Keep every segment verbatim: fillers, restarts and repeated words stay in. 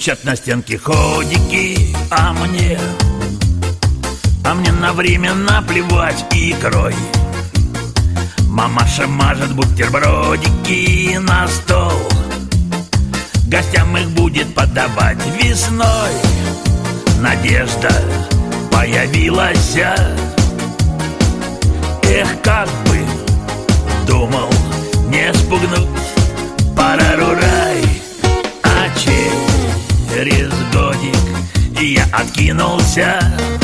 Стучат на стенке ходики, а мне А мне на время наплевать икрой. Мамаша мажет бутербродики на стол, гостям их будет подавать весной. Надежда появилась. Эх, как бы, думал, не спугнуть парарурай. А через годик я откинулся,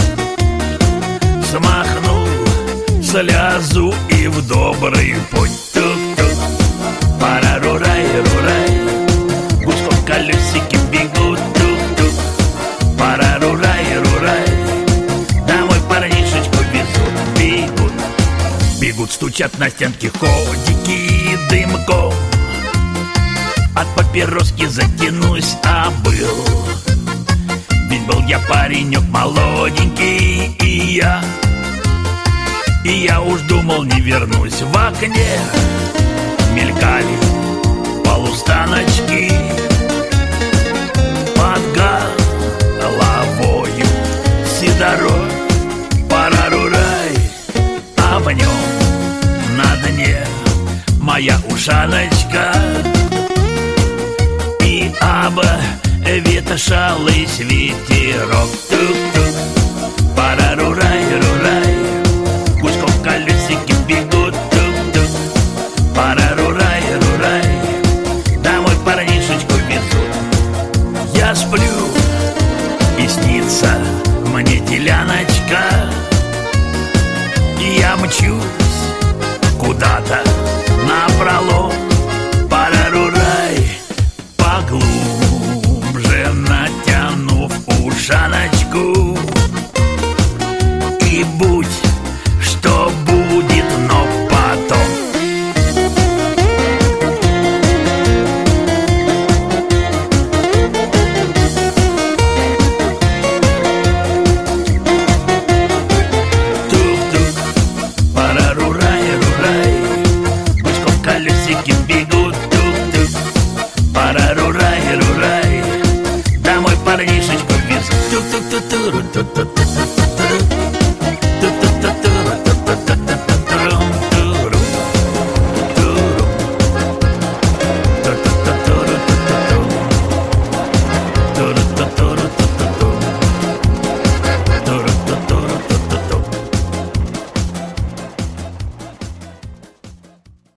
смахнул слезу и в добрый путь. Тук-тук, парарурай-рурай, гуськом колесики бегут. Тук-тук, парарурай-рурай, домой парнишечку везут. Бегут, бегут, стучат на стенке ходики дымком. От папироски затянусь, а был Ведь был я паренек молоденький, и я И я уж думал, не вернусь. В окне мелькали полустаночки, под головою сидорой парарурай, а в нем на дне моя ушаночка. И обветшалый ветерок. Тук-тук, парарурай-рурай, гуськом колесики бегут. Тук-тук, парарурай-рурай, домой парнишечку везут. Я сплю, и снится мне теляночка. Я мчусь куда-то напролом. Парарурай, поглубже натянув ушаночку. И будь что будет, но потом. Тук-тук, парарурай-рурай, гуськом колесики бегут. Тук-тук, парарурай-рурай, домой парнишечку везут. Тук-тук-тук-тук-тук-тук.